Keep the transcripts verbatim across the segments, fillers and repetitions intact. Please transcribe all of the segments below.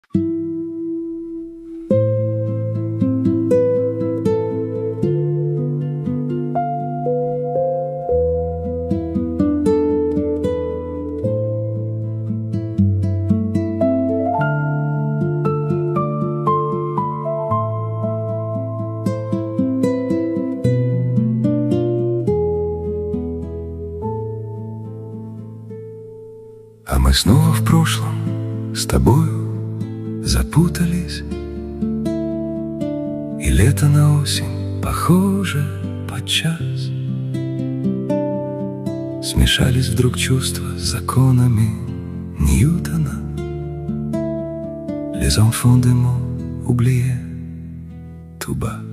А мы снова в прошлом с тобою запутались, и лето на осень похоже подчас. Смешались вдруг чувства с законами Ньютона. Les enfants de mon oublié tout bas.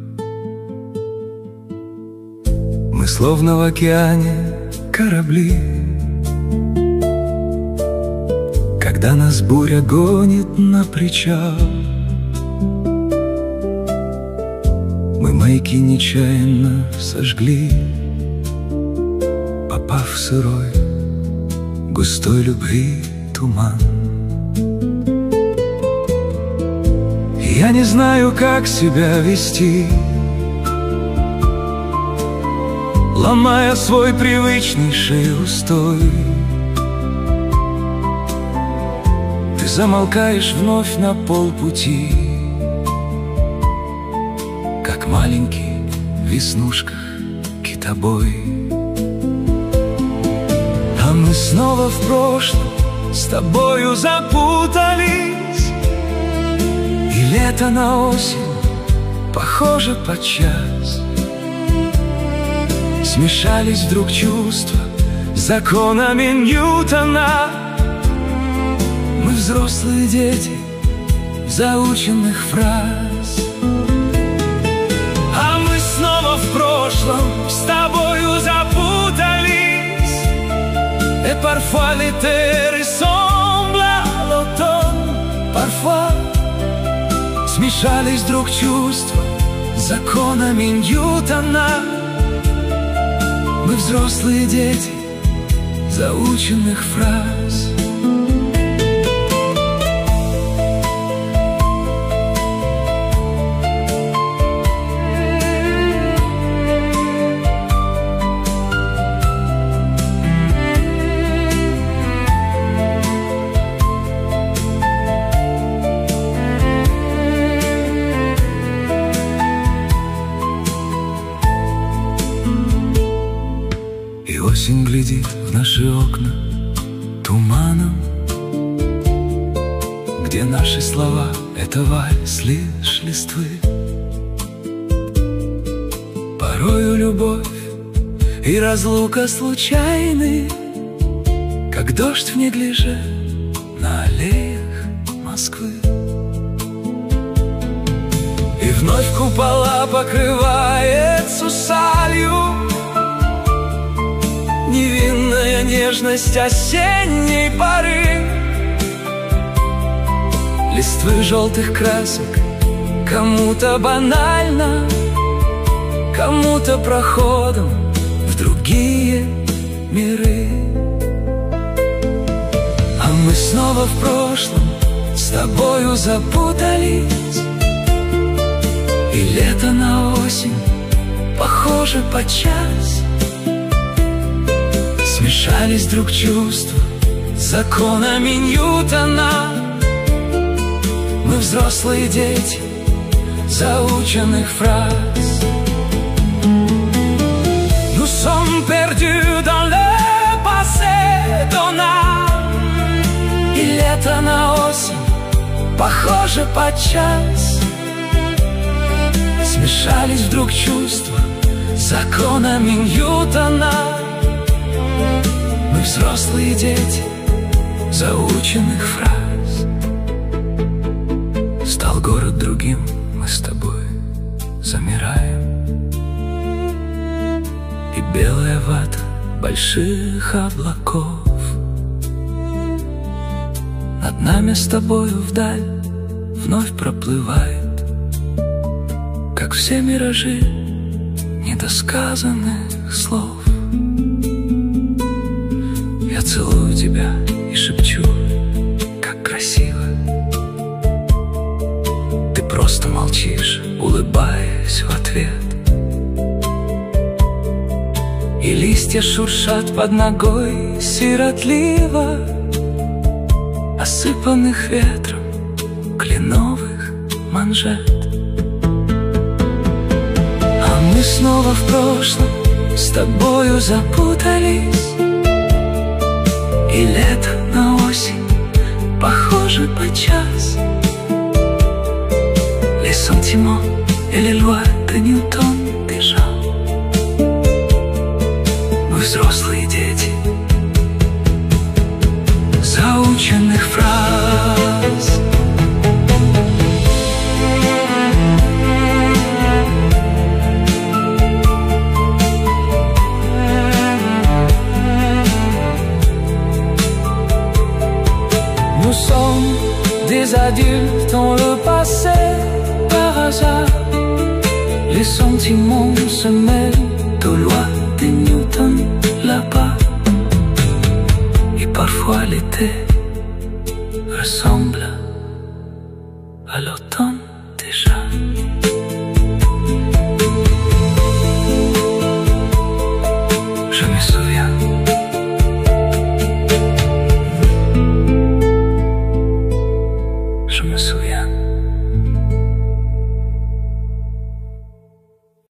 Мы словно в океане корабли, когда нас буря гонит на причал. Мы маяки нечаянно сожгли, попав в сырой, густой любви туман. И я не знаю, как себя вести, ломая свой привычнейший устой. Замолкаешь вновь на полпути, как маленький в веснушках китобой. А мы снова в прошлом с тобою запутались, и лето на осень похоже подчас. Смешались вдруг чувства с законами Ньютона. Мы взрослые дети заученных фраз. А мы снова в прошлом с тобою запутались. Et parfois l'été ressemble à l'automne. Parfois смешались вдруг чувства с законами Ньютона. Мы взрослые дети заученных фраз. Осень глядит в наши окна туманом, где наши слова — это вальс лишь листвы. Порою любовь и разлука случайны, как дождь в неглиже на аллеях Москвы. И вновь купола покрывает сусалью невинная нежность осенней поры. Листвы желтых красок кому-то банально, кому-то проходом в другие миры. А мы снова в прошлом с тобою запутались, и лето на осень похоже подчас. Смешались вдруг чувства с законами Ньютона. Мы взрослые дети заученных фраз. Nous sommes perdus dans le passé donna. И лето на осень похоже подчас. Смешались вдруг чувства с законами Ньютона. Мы взрослые дети заученных фраз. Стал город другим, мы с тобой замираем, и белая вата больших облаков над нами с тобою вдаль вновь проплывает, как все миражи недосказанных слов. Я целую тебя и шепчу, как красиво свет, и листья шуршат под ногой сиротливо, осыпанных ветром кленовых манжет. А мы снова в прошлом с тобою запутались, и лето на осень похоже подчас. Les sentiments et les lois de Ньютон déjà. Мы взрослые дети заученных фраз. Nous sommes des adultes dans le passé par hasard. Les sentiments se mêlent aux lois de Newton là-bas. Et parfois l'été ressemble à l'automne.